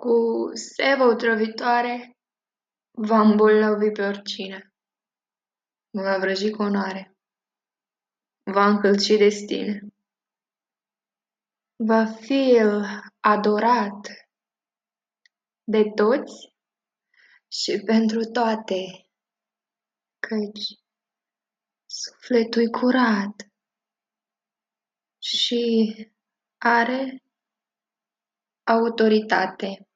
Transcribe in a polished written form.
Cu seva otrăvitoare va îmbolnăvi pe oricine, va vrăji cu onoare, va încălci destine. Va fi el adorat de toți și pentru toate, căci sufletul-i curat și are autoritate.